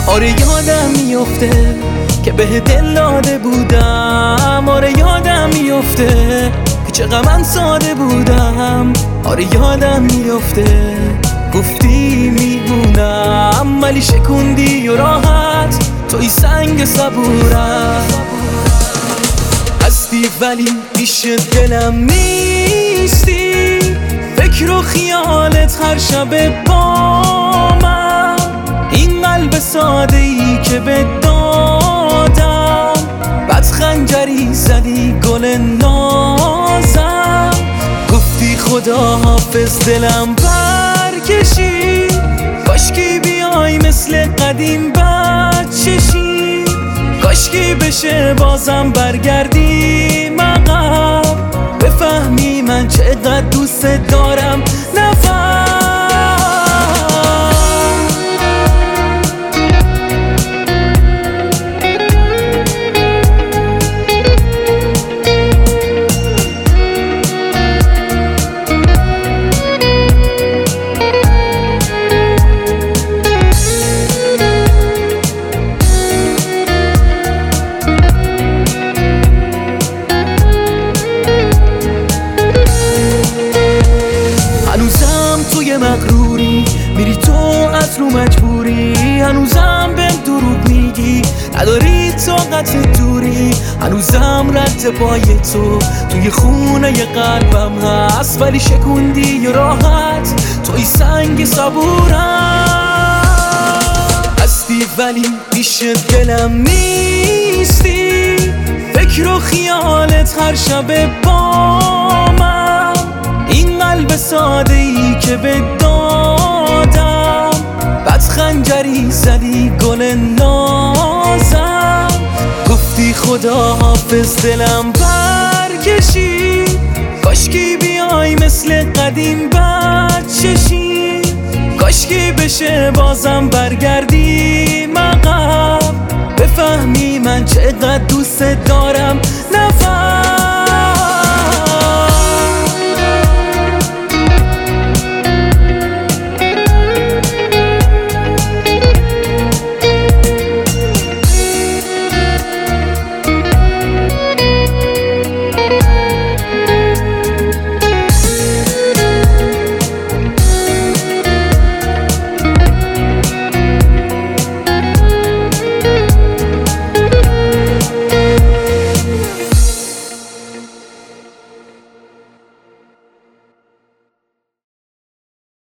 آره یادم میفته که به دل داده بودم، آره یادم میفته که چقدر من ساده بودم، آره یادم میفته گفتی میمونم ولی شکوندی و راحت توی سنگ صبورم هستی ولی پیش دلم نیستی، فکر و خیالت هر شب با من، این قلب ساده ای که به دادم بد خنجری زدی گل نازم، گفتی خدا حافظ دلم برکشی، کاشکی بیای مثل قدیم بچشی، کاشکی بشه بازم برگردیم عقب، بفهمی من چقدر دوست دارم نفهم. هنوزم توی مغروری میری تو از رو مجبوری، هنوزم به دروغ میگی نداری طاقت دوری، هنوزم رد پای تو توی خونه ی قلبم هست ولی شکوندی و راحت توی سنگ صبورم هستی ولی پیش دلم نیستی، فکر و خیالت هر شب با من، این قلب ساده ای که به دادم بد خنجری زدی گل نازم، گفتی خدا حافظ دلم برکشی، کاشکی بیای مثل قدیم بچشی، کاشکی بشه بازم برگردیم عقب، بفهمی من چقدر دوست دارم نفهم.